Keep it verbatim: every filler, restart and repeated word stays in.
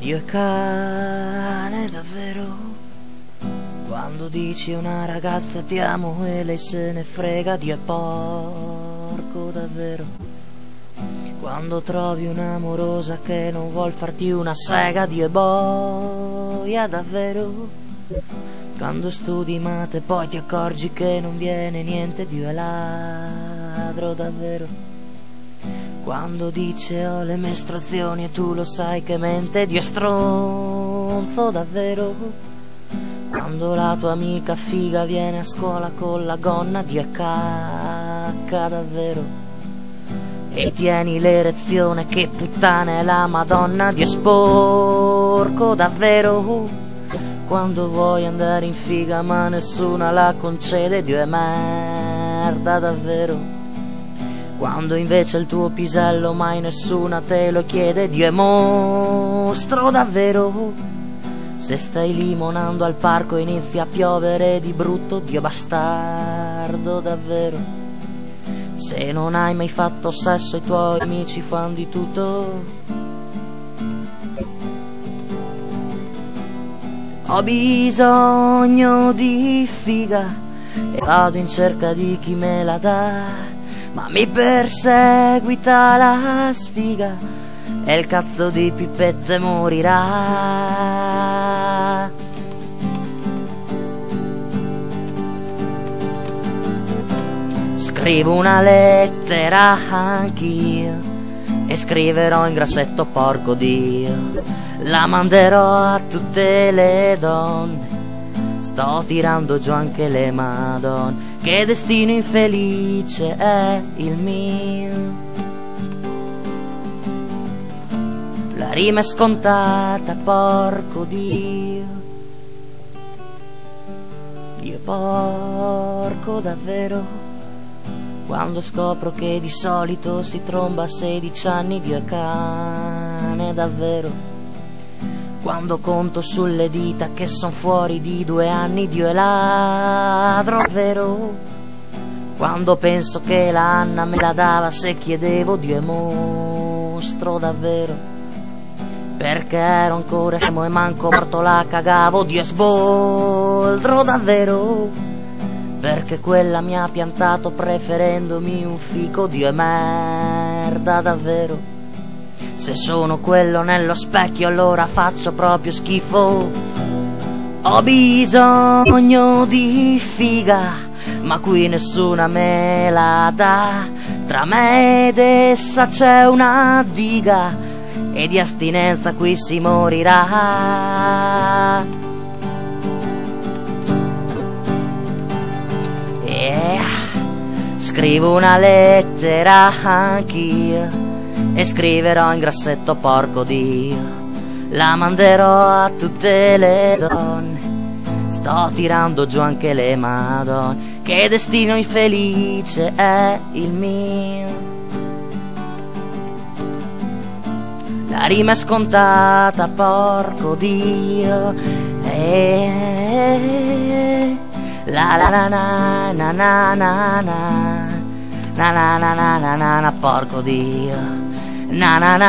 Dio è cane davvero, quando dici a una ragazza ti amo e lei se ne frega. Dio è porco davvero, quando trovi un'amorosa che non vuol farti una sega. Dio è boia davvero, quando studi mate poi ti accorgi che non viene niente. Dio è ladro davvero, quando dice ho le mestruazioni e tu lo sai che mente. Dio è stronzo davvero, quando la tua amica figa viene a scuola con la gonna. Dio è cacca davvero, e tieni l'erezione, che puttana è la Madonna. Dio è sporco davvero, quando vuoi andare in figa ma nessuna la concede. Dio è merda davvero, quando invece il tuo pisello mai nessuna te lo chiede. Dio è mostro davvero, se stai limonando al parco e inizia a piovere di brutto. Dio è bastardo davvero, se non hai mai fatto sesso i tuoi amici fanno di tutto. Ho bisogno di figa e vado in cerca di chi me la dà, ma mi perseguita la sfiga e il cazzo di Pipette morirà. Scrivo una lettera anch'io e scriverò in grassetto porco Dio, la manderò a tutte le donne, sto tirando giù anche le madonne. Che destino infelice è il mio, la rima è scontata, porco Dio. Dio è porco davvero, quando scopro che di solito si tromba a sedici anni. Dio è cane davvero, quando conto sulle dita che son fuori di due anni. Dio è ladro davvero, quando penso che la Anna me la dava se chiedevo. Dio è mostro davvero, perché ero ancora fermo e manco morto la cagavo. Dio è sboldro davvero, perché quella mi ha piantato preferendomi un fico. Dio è merda davvero, se sono quello nello specchio allora faccio proprio schifo. Ho bisogno di figa ma qui nessuna me la dà, tra me ed essa c'è una diga e di astinenza qui si morirà. Yeah. Scrivo una lettera anch'io e scriverò in grassetto porco Dio, la manderò a tutte le donne, sto tirando giù anche le madonne. Che destino infelice è il mio, la rima è scontata, porco Dio. E la la la na na na na na na na na na na na, porco Dio. Na na na